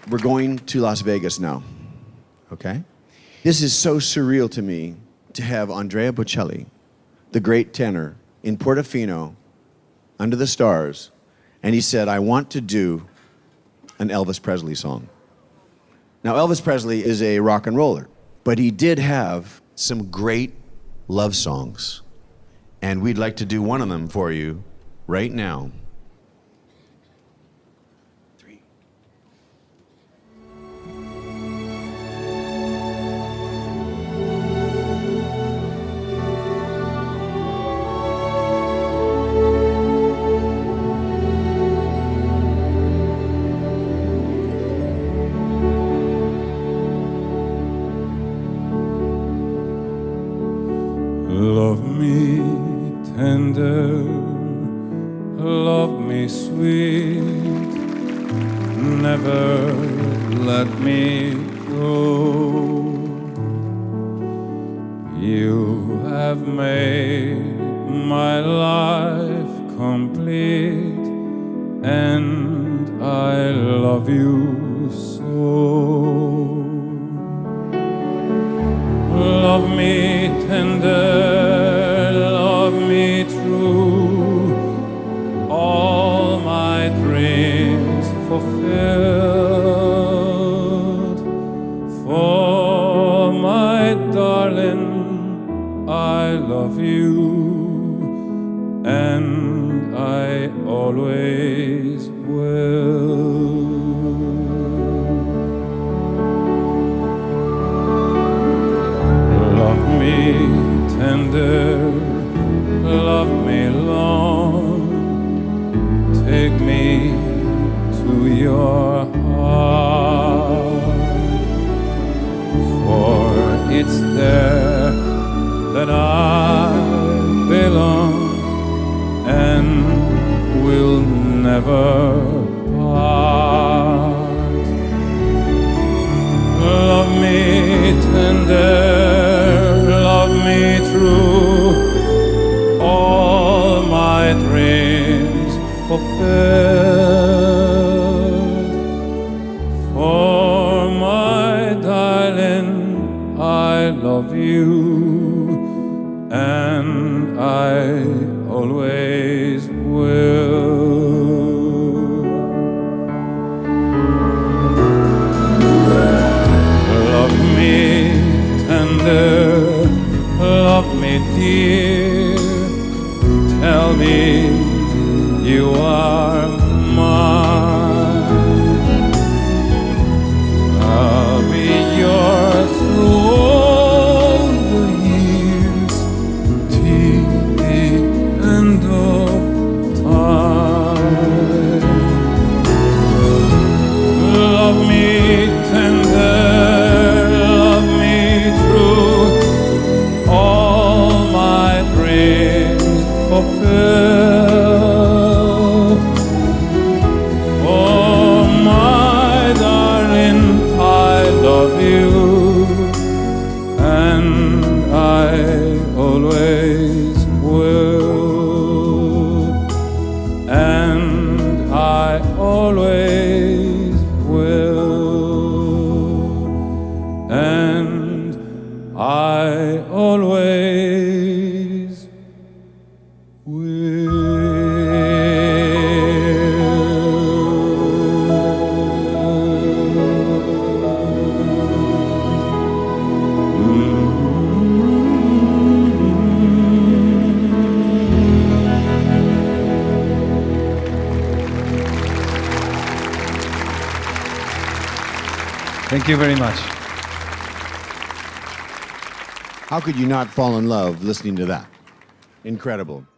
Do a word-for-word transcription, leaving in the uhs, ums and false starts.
We're going to Las Vegas now, okay? This is so surreal to me to have Andrea Bocelli, the great tenor, in Portofino, under the stars, and he said, I want to do an Elvis Presley song. Now, Elvis Presley is a rock and roller, but he did have some great love songs, and we'd like to do one of them for you right now. Three. Love me tender, love me sweet, never let me go. You have made my life complete, and I love you so. Love me tender, love me true, all my dreams fulfilled. For my darling, I love you, and I always will. Love me tender, love me long, take me to your heart, for it's there that I belong and will never part. Love me tender, love me true, all my dreams fulfilled. For my darling, I love you, and I always will. Love me tender, love me dear, tell me you are mine. I'll be yours through all the years, till the end of time. Love me tender, fulfilled. For my darling, I love you, and I always will, and I always will, and I always will. Thank you very much. How could you not fall in love listening to that? Incredible.